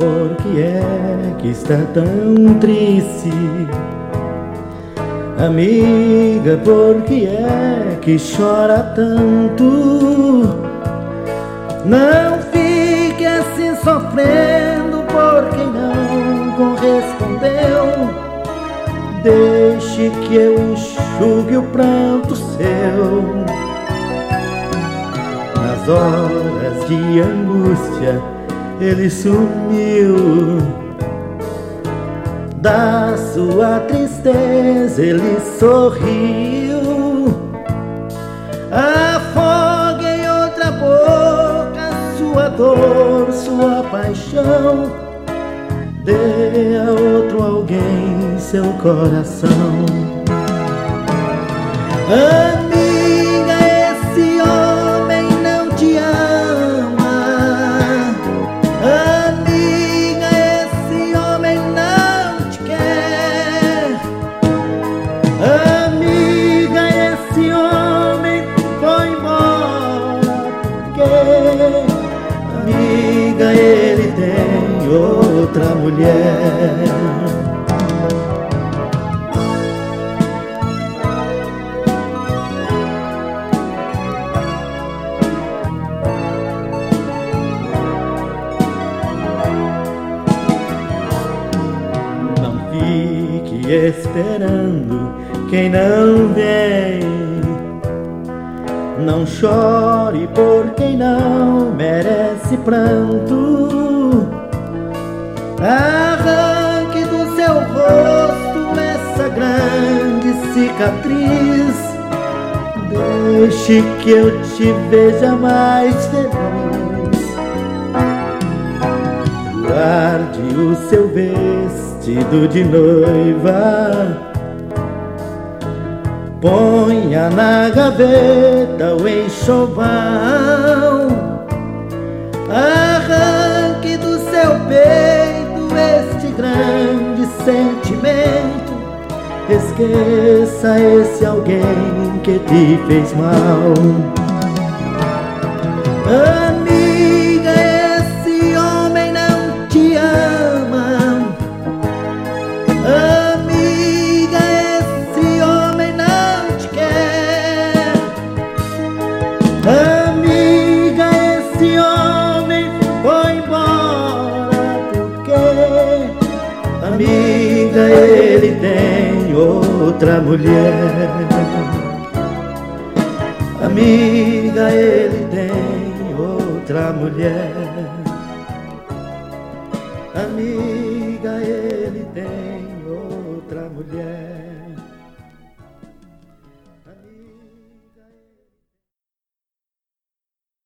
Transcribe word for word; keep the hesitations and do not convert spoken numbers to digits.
por que é que está tão triste? Amiga, por que é que chora tanto? Não fique assim sofrendo por quem não correspondeu. Deixe que eu enxugue o pranto seu. Nas horas de angústia ele sumiu. Da sua tristeza ele sorriu. Afogue em outra boca sua dor, sua paixão. Dê a outro alguém seu coração. Amiga, esse homem não te ama. Amiga, esse homem não te quer. Amiga, esse homem foi embora porque, amiga, ele tem outra mulher. Não fique esperando quem não vem. Não chore por quem não merece pranto. Arranque do seu rosto essa grande cicatriz. Deixe que eu te veja mais feliz. Guarde o seu vestido de noiva. Ponha na gaveta o enxoval. Arranque do seu peito este grande sentimento. Esqueça esse alguém que te fez mal. Amiga, esse homem não te ama. Amiga, esse homem não te quer. Amiga, esse homem foi embora porque, amiga, ele tem outra mulher. Amiga, ele tem outra mulher. Amiga, ele tem